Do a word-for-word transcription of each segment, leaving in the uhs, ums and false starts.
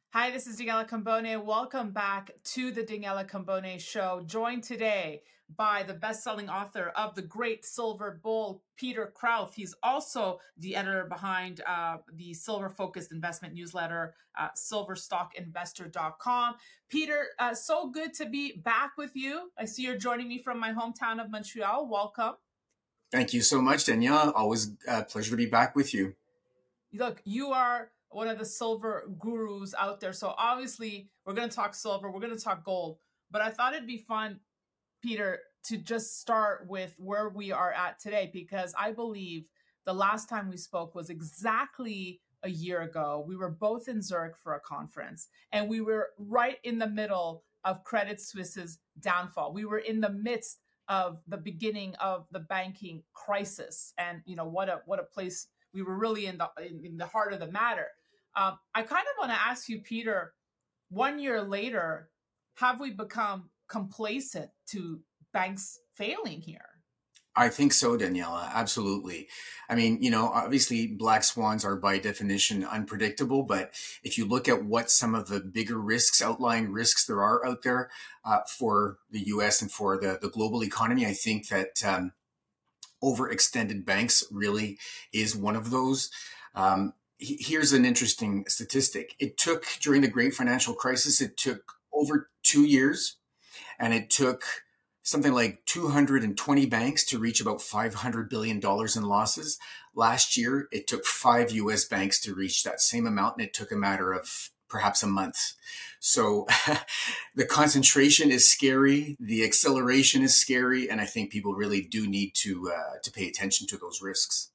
Hi, this is Daniela Cambone. Welcome back to the Daniela Cambone Show. Joined today by the best-selling author of The Great Silver Bull, Peter Krauth. He's also the editor behind uh, the silver-focused investment newsletter, uh, silver stock investor dot com. Peter, uh, so good to be back with you. I see you're joining me from my hometown of Montreal. Welcome. Thank you so much, Danielle. Always a pleasure to be back with you. Look, you are one of the silver gurus out there. So obviously, we're going to talk silver, we're going to talk gold. But I thought it'd be fun, Peter, to just start with where we are at today, because I believe the last time we spoke was exactly a year ago. We were both in Zurich for a conference, and we were right in the middle of Credit Suisse's downfall. We were in the midst of the beginning of the banking crisis, and you know what a what a place we were really in the in, in the heart of the matter. Um, I kind of want to ask you, Peter, one year later, have we become complacent to banks failing here? I think so, Daniela. Absolutely. I mean, you know, obviously black swans are by definition unpredictable, but if you look at what some of the bigger risks, outlying risks there are out there uh, for the U S and for the, the global economy, I think that um, overextended banks really is one of those. Um, Here's an interesting statistic. It took, during the great financial crisis, it took over two years and it took something like two hundred twenty banks to reach about five hundred billion dollars in losses. Last year, it took five U S banks to reach that same amount, and it took a matter of perhaps a month. So the concentration is scary, the acceleration is scary, and I think people really do need to uh, to pay attention to those risks.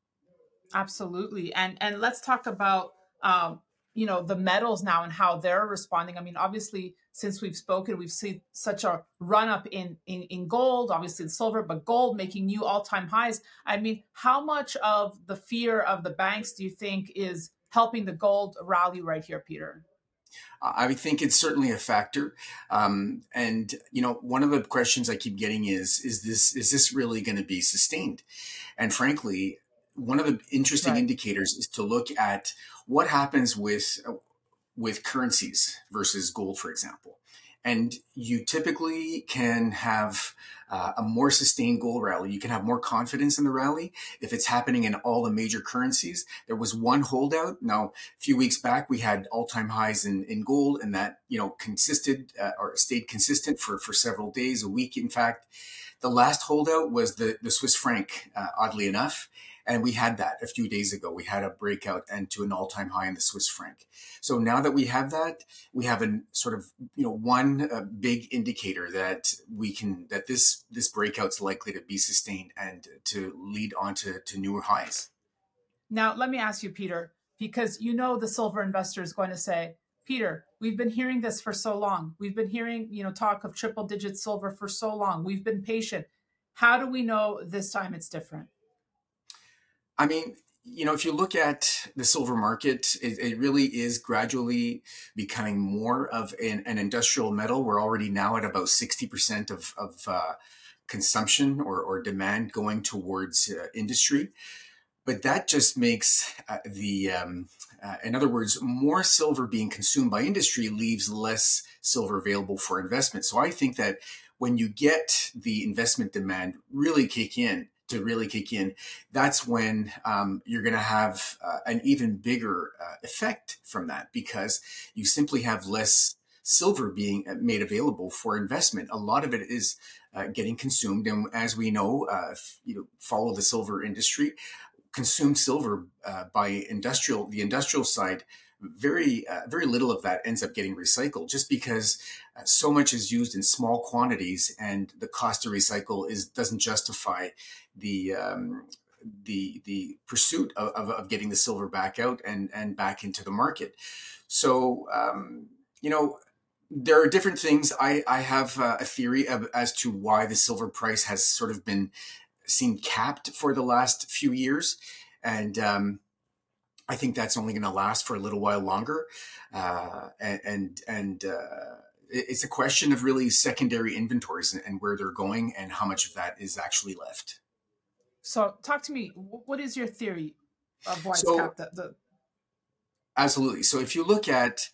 Absolutely. And and let's talk about um, you know, the metals now and how they're responding. I mean, obviously, since we've spoken, we've seen such a run up in, in in gold, obviously in silver, but gold making new all-time highs. I mean, how much of the fear of the banks do you think is helping the gold rally right here, Peter? I think it's certainly a factor. Um, and you know, one of the questions I keep getting is, is this is this really going to be sustained? And frankly, one of the interesting Right. indicators is to look at what happens with with currencies versus gold, for example. And you typically can have uh, a more sustained gold rally. You can have more confidence in the rally if it's happening in all the major currencies. There was one holdout. Now, a few weeks back, we had all-time highs in, in gold, and that you know consisted uh, or stayed consistent for for several days, a week, in fact. The last holdout was the the Swiss franc, uh, oddly enough, and we had that a few days ago. We had a breakout and to an all-time high in the Swiss franc. So now that we have that, we have a sort of you know one uh, big indicator that we can that this this breakout's likely to be sustained and to lead on to, to newer highs. Now, let me ask you, Peter, because you know the silver investor is going to say, Peter, we've been hearing this for so long. We've been hearing, you know, talk of triple digit silver for so long. We've been patient. How do we know this time it's different? I mean, you know, if you look at the silver market, it, it really is gradually becoming more of an, an industrial metal. We're already now at about sixty percent of, of uh, consumption or, or demand going towards uh, industry. But that just makes uh, the, um, uh, in other words, more silver being consumed by industry leaves less silver available for investment. So I think that when you get the investment demand really kick in, to really kick in, that's when um, you're going to have uh, an even bigger uh, effect from that because you simply have less silver being uh, made available for investment. A lot of it is uh, getting consumed, and as we know, uh, you know, follow the silver industry consumed silver uh, by industrial the industrial side, very uh, very little of that ends up getting recycled just because uh, so much is used in small quantities and the cost to recycle is doesn't justify the um, the the pursuit of, of, of getting the silver back out and and back into the market. So um, you know there are different things. I, I have uh, a theory of, as to why the silver price has sort of been seemed capped for the last few years. And um, I think that's only going to last for a little while longer. Uh, and and, and uh, it's a question of really secondary inventories and, and where they're going and how much of that is actually left. So, talk to me. What is your theory of why it's So capped at the absolutely. So if you look at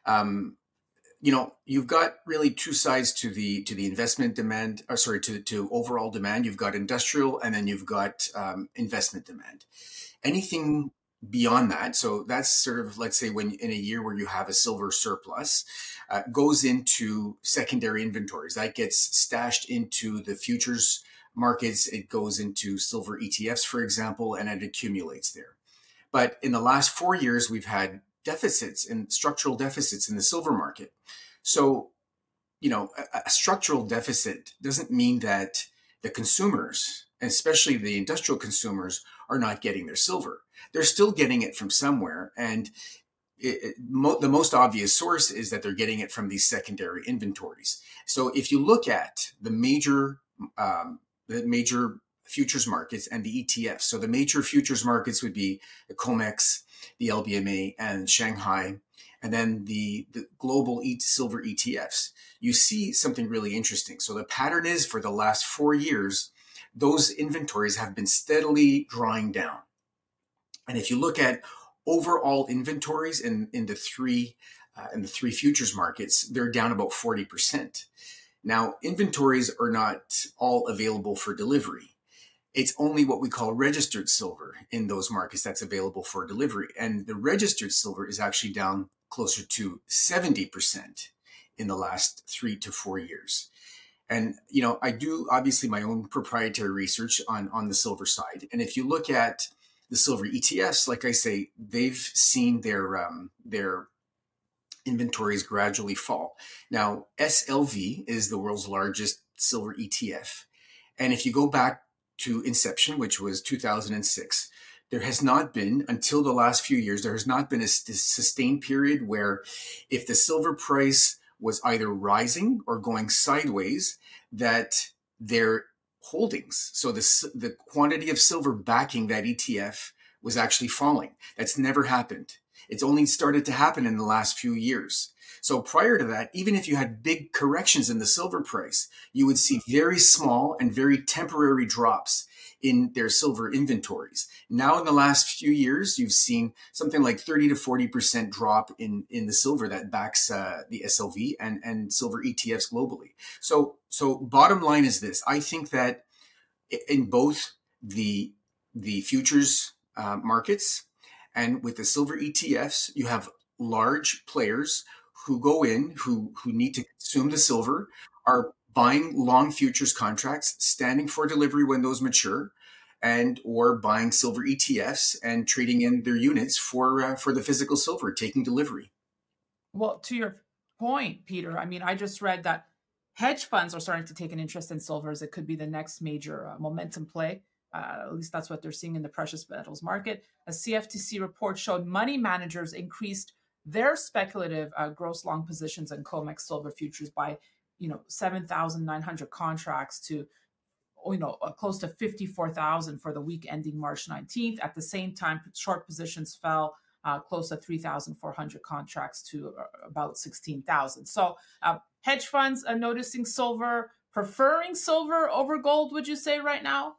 um, you know, you've got really two sides to the to the investment demand, or sorry, to to overall demand. You've got industrial, and then you've got um, investment demand. Anything beyond that, so that's sort of, let's say, when in a year where you have a silver surplus, uh, goes into secondary inventories. That gets stashed into the futures markets. It goes into silver E T Fs, for example, and it accumulates there. But in the last four years, we've had deficits and structural deficits in the silver market. So, you know, a, a structural deficit doesn't mean that the consumers, especially the industrial consumers, are not getting their silver. They're still getting it from somewhere. And it, it, mo- the most obvious source is that they're getting it from these secondary inventories. So if you look at the major, um, the major futures markets and the E T Fs, so the major futures markets would be the COMEX, the L B M A, and Shanghai, and then the, the global e- silver E T Fs. You see something really interesting. So the pattern is, for the last four years, those inventories have been steadily drawing down. And if you look at overall inventories in, in the three uh, in the three futures markets, they're down about forty percent. Now, inventories are not all available for delivery. It's only what we call registered silver in those markets that's available for delivery. And the registered silver is actually down closer to seventy percent in the last three to four years. And, you know, I do obviously my own proprietary research on, on the silver side. And if you look at the silver E T Fs, like I say, they've seen their um, their inventories gradually fall. Now, S L V is the world's largest silver E T F. And if you go back to inception, which was two thousand six, there has not been, until the last few years, there has not been a sustained period where, if the silver price was either rising or going sideways, that their holdings, so the, the quantity of silver backing that E T F, was actually falling. That's never happened. It's only started to happen in the last few years. So prior to that, even if you had big corrections in the silver price, you would see very small and very temporary drops in their silver inventories. Now, in the last few years, you've seen something like thirty to forty percent drop in, in the silver that backs uh, the S L V and, and silver E T Fs globally. So, so bottom line is this. I think that in both the, the futures uh, markets and with the silver E T Fs, you have large players who go in, who, who need to consume the silver, are buying long futures contracts, standing for delivery when those mature, and or buying silver E T Fs and trading in their units for uh, for the physical silver, taking delivery. Well, to your point, Peter, I mean, I just read that hedge funds are starting to take an interest in silver as it could be the next major uh, momentum play. Uh, at least that's what they're seeing in the precious metals market. A C F T C report showed money managers increased their speculative uh, gross long positions in COMEX silver futures by, you know, seven thousand nine hundred contracts to, you know, uh, close to fifty-four thousand for the week ending March nineteenth. At the same time, short positions fell uh, close to three thousand four hundred contracts to uh, about sixteen thousand. So uh, hedge funds are noticing silver, preferring silver over gold, would you say right now?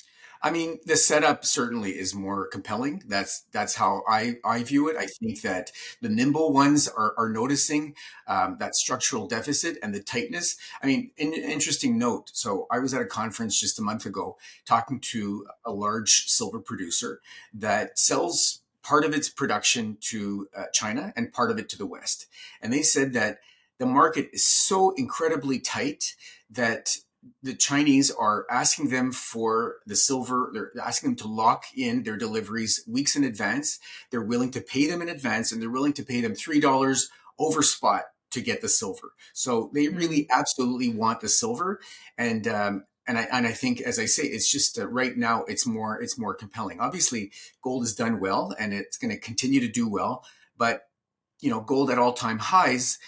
I mean, the setup certainly is more compelling. That's that's how I, I view it. I think that the nimble ones are, are noticing um, that structural deficit and the tightness. I mean, an interesting note. So I was at a conference just a month ago talking to a large silver producer that sells part of its production to uh, China and part of it to the West. And they said that the market is so incredibly tight that the Chinese are asking them for the silver. They're asking them to lock in their deliveries weeks in advance. They're willing to pay them in advance, and they're willing to pay them three dollars over spot to get the silver. So they really absolutely want the silver. And, um, and I, and I think, as I say, it's just uh, right now it's more, it's more compelling. Obviously gold has done well and it's going to continue to do well, but you know, gold at all time highs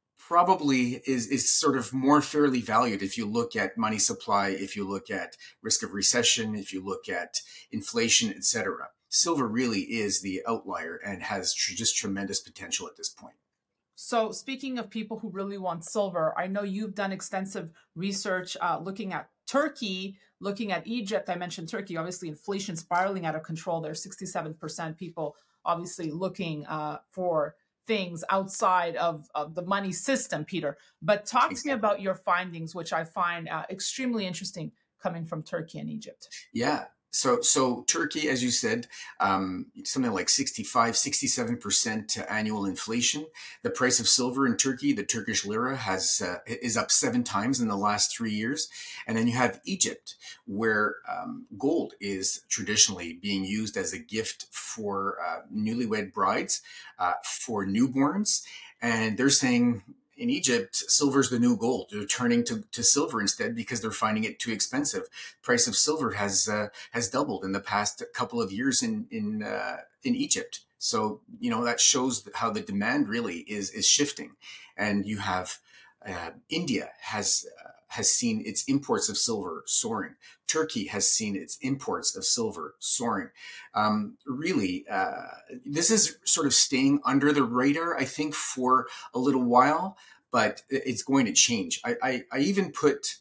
probably is, is sort of more fairly valued if you look at money supply, if you look at risk of recession, if you look at inflation, et cetera. Silver really is the outlier and has tr- just tremendous potential at this point. So, speaking of people who really want silver, I know you've done extensive research uh, looking at Turkey, looking at Egypt. I mentioned Turkey, obviously, inflation spiraling out of control. There's sixty-seven percent people obviously looking uh, for things outside of, of the money system, Peter. But talk to me Exactly. about your findings, which I find uh, extremely interesting coming from Turkey and Egypt. Yeah. So, so Turkey, as you said, um, something like sixty-five, sixty-seven percent annual inflation. The price of silver in Turkey, the Turkish lira, has uh, is up seven times in the last three years. And then you have Egypt, where um, gold is traditionally being used as a gift for uh, newlywed brides, uh, for newborns. And they're saying in Egypt, silver's the new gold. They're turning to, to silver instead because they're finding it too expensive. Price of silver has uh, has doubled in the past couple of years in in uh, in Egypt. So you know that shows how the demand really is is shifting, and you have uh, India has uh, has seen its imports of silver soaring. Turkey has seen its imports of silver soaring. Um, really, uh, this is sort of staying under the radar, I think, for a little while, but it's going to change. I, I, I even put,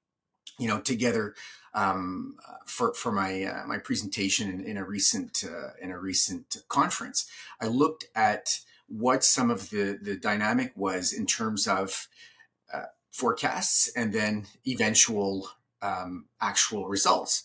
you know, together um, for for my uh, my presentation in, in a recent uh, in a recent conference. I looked at what some of the the dynamic was in terms of uh, forecasts and then eventual um, actual results.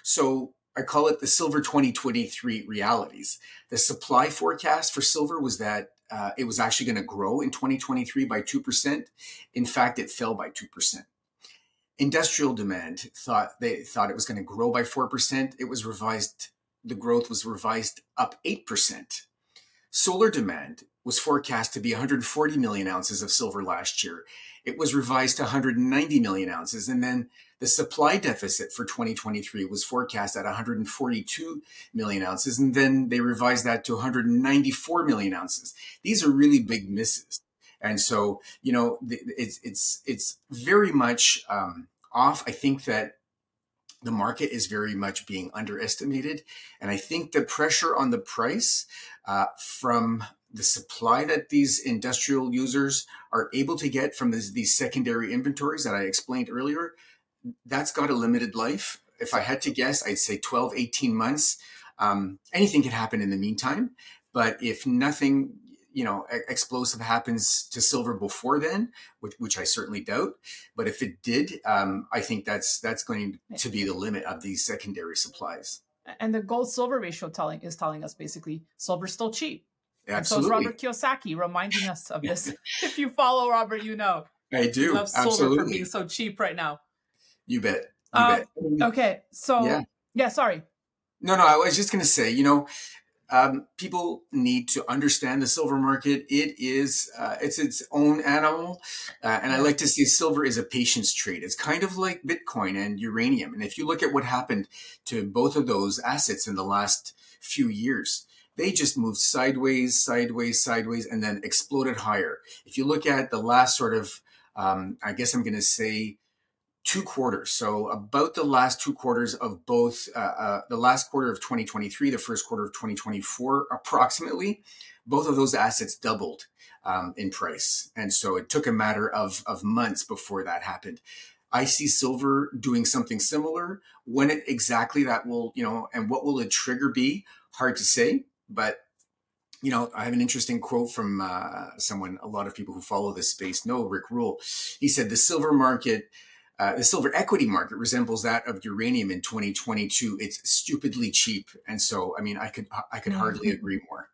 So I call it the Silver twenty twenty-three realities. The supply forecast for silver was that uh, it was actually going to grow in twenty twenty-three by two percent. In fact, it fell by two percent. Industrial demand thought they thought it was going to grow by four percent. It was revised. The growth was revised up eight percent. Solar demand was forecast to be one hundred forty million ounces of silver last year. It was revised to one hundred ninety million ounces. And then the supply deficit for twenty twenty-three was forecast at one hundred forty-two million ounces. And then they revised that to one hundred ninety-four million ounces. These are really big misses. And so, you know, it's, it's, it's very much um, off. I think that the market is very much being underestimated. And I think the pressure on the price uh, from the supply that these industrial users are able to get from this, these secondary inventories that I explained earlier, that's got a limited life. If I had to guess, I'd say twelve, eighteen months. Um, anything can happen in the meantime. But if nothing, you know, explosive happens to silver before then, which, which I certainly doubt. But if it did, um, I think that's that's going to be the limit of these secondary supplies. And the gold silver ratio telling is telling us basically silver's still cheap. Absolutely. And so is Robert Kiyosaki reminding us of this. If you follow Robert, you know. I do. He loves silver Absolutely. for being so cheap right now. You bet. You um, bet. Okay. So yeah. yeah, sorry. No, no, I was just going to say, you know, Um, people need to understand the silver market. It is, uh, it's its own animal. Uh, and I like to say silver is a patience trade. It's kind of like Bitcoin and uranium. And if you look at what happened to both of those assets in the last few years, they just moved sideways, sideways, sideways, and then exploded higher. If you look at the last sort of, um, I guess I'm going to say, two quarters. So about the last two quarters of both, uh, uh, the last quarter of twenty twenty-three, the first quarter of twenty twenty-four, approximately, both of those assets doubled um, in price. And so it took a matter of, of months before that happened. I see silver doing something similar. When it exactly that will, you know, and what will a trigger be? Hard to say, but you know, I have an interesting quote from uh, someone, a lot of people who follow this space know, Rick Rule. He said, the silver market Uh, the silver equity market resembles that of uranium in twenty twenty-two. It's stupidly cheap. And so, I mean, I could, I could hardly agree more.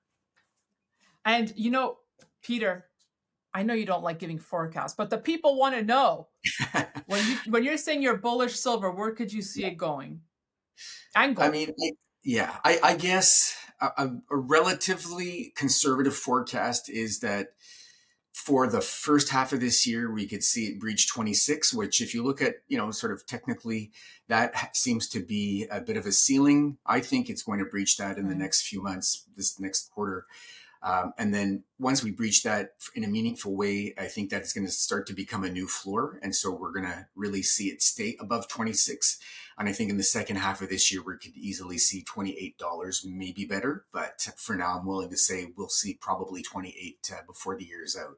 And, you know, Peter, I know you don't like giving forecasts, but the people want to know when you, when you're saying you're bullish silver, where could you see it going? And gold. I mean, I, yeah, I, I guess a, a relatively conservative forecast is that for the first half of this year, we could see it breach twenty-six, which if you look at, you know, sort of technically, that seems to be a bit of a ceiling. I think it's going to breach that in the next few months, this next quarter. Um, and then once we breach that in a meaningful way, I think that's going to start to become a new floor. And so we're going to really see it stay above twenty-six. And I think in the second half of this year, we could easily see twenty-eight dollars, maybe better. But for now, I'm willing to say we'll see probably twenty-eight uh, before the year's out.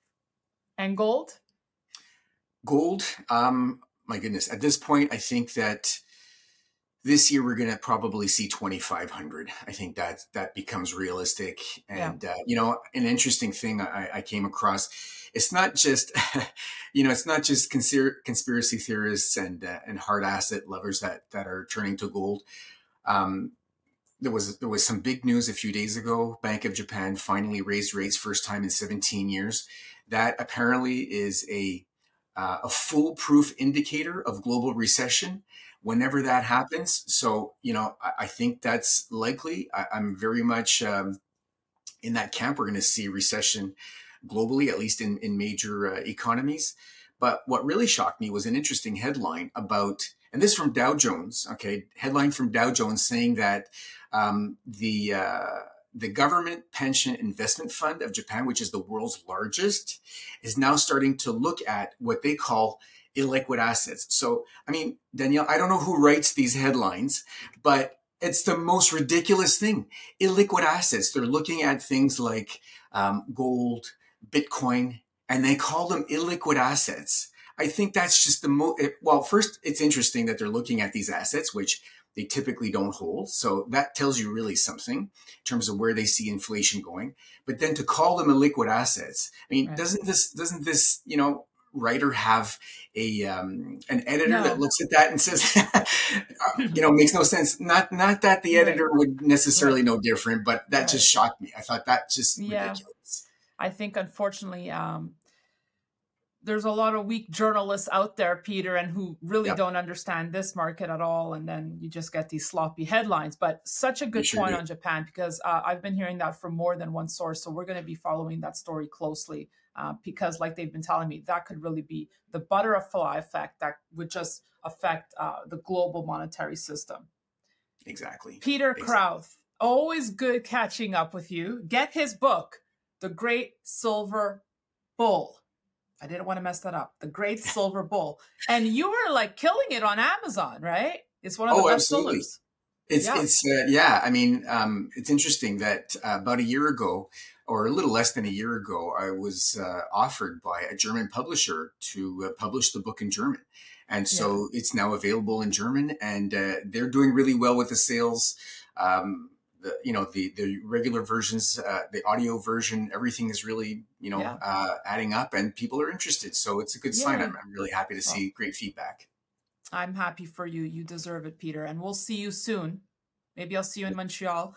And gold? Gold, um, my goodness. At this point, I think that This year we're going to probably see twenty-five hundred. I think that that becomes realistic. And yeah. uh, you know, an interesting thing I, I came across, it's not just you know, it's not just conspir- conspiracy theorists and uh, and hard asset lovers that that are turning to gold. Um, there was there was some big news a few days ago. Bank of Japan finally raised rates, first time in seventeen years. That apparently is a uh, a foolproof indicator of global recession whenever that happens. So, you know, I, I think that's likely. I, I'm very much um, in that camp. We're going to see recession globally, at least in, in major uh, economies. But what really shocked me was an interesting headline about, and this from Dow Jones, okay, headline from Dow Jones saying that um, the uh, the government pension investment fund of Japan, which is the world's largest, is now starting to look at what they call illiquid assets. So, I mean, Danielle, I don't know who writes these headlines, but it's the most ridiculous thing. Illiquid assets. They're looking at things like um, gold, Bitcoin, and they call them illiquid assets. I think that's just the most, well, first, it's interesting that they're looking at these assets, which they typically don't hold. So that tells you really something in terms of where they see inflation going. But then to call them illiquid assets, I mean, right. doesn't this, doesn't this, you know, writer have a um, an editor no. that looks at that and says, you know, makes no sense. Not not that the editor right. would necessarily right. know different, but that right. just shocked me. I thought that just yeah. ridiculous. I think, unfortunately, um, there's a lot of weak journalists out there, Peter, and who really yep. don't understand this market at all. And then you just get these sloppy headlines. But such a good sure point do. on Japan, because uh, I've been hearing that from more than one source. So we're going to be following that story closely. Uh, because like they've been telling me, that could really be the butterfly effect that would just affect uh, the global monetary system. Exactly. Peter exactly. Krauth, always good catching up with you. Get his book, The Great Silver Bull. I didn't want to mess that up. The Great Silver Bull. And you were like killing it on Amazon, right? It's one of the oh, best absolutely. sellers. It's, yeah. it's, uh, yeah. I mean, um, it's interesting that uh, about a year ago, or a little less than a year ago, I was uh, offered by a German publisher to uh, publish the book in German. And so yeah. it's now available in German, and uh, they're doing really well with the sales. Um, the, you know, the, the regular versions, uh, the audio version, everything is really, you know, yeah. uh, adding up, and people are interested. So it's a good yeah. sign. I'm, I'm really happy to well, see great feedback. I'm happy for you. You deserve it, Peter. And we'll see you soon. Maybe I'll see you in Montreal.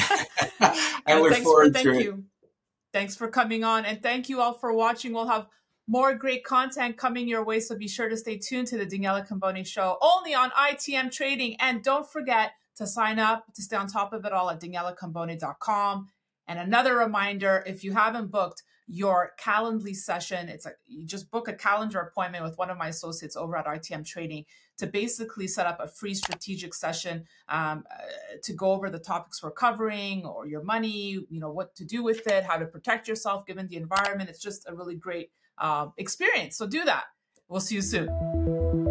I look forward for, thank to it. You. Thanks for coming on, and thank you all for watching. We'll have more great content coming your way, so be sure to stay tuned to the Daniela Cambone Show, only on I T M Trading. And don't forget to sign up to stay on top of it all at daniela cambone dot com. And another reminder, if you haven't booked your Calendly session, it's a, you just book a calendar appointment with one of my associates over at I T M Trading to basically set up a free strategic session um, uh, to go over the topics we're covering, or your money, you know, what to do with it, how to protect yourself given the environment. It's just a really great uh, experience. So do that. We'll see you soon.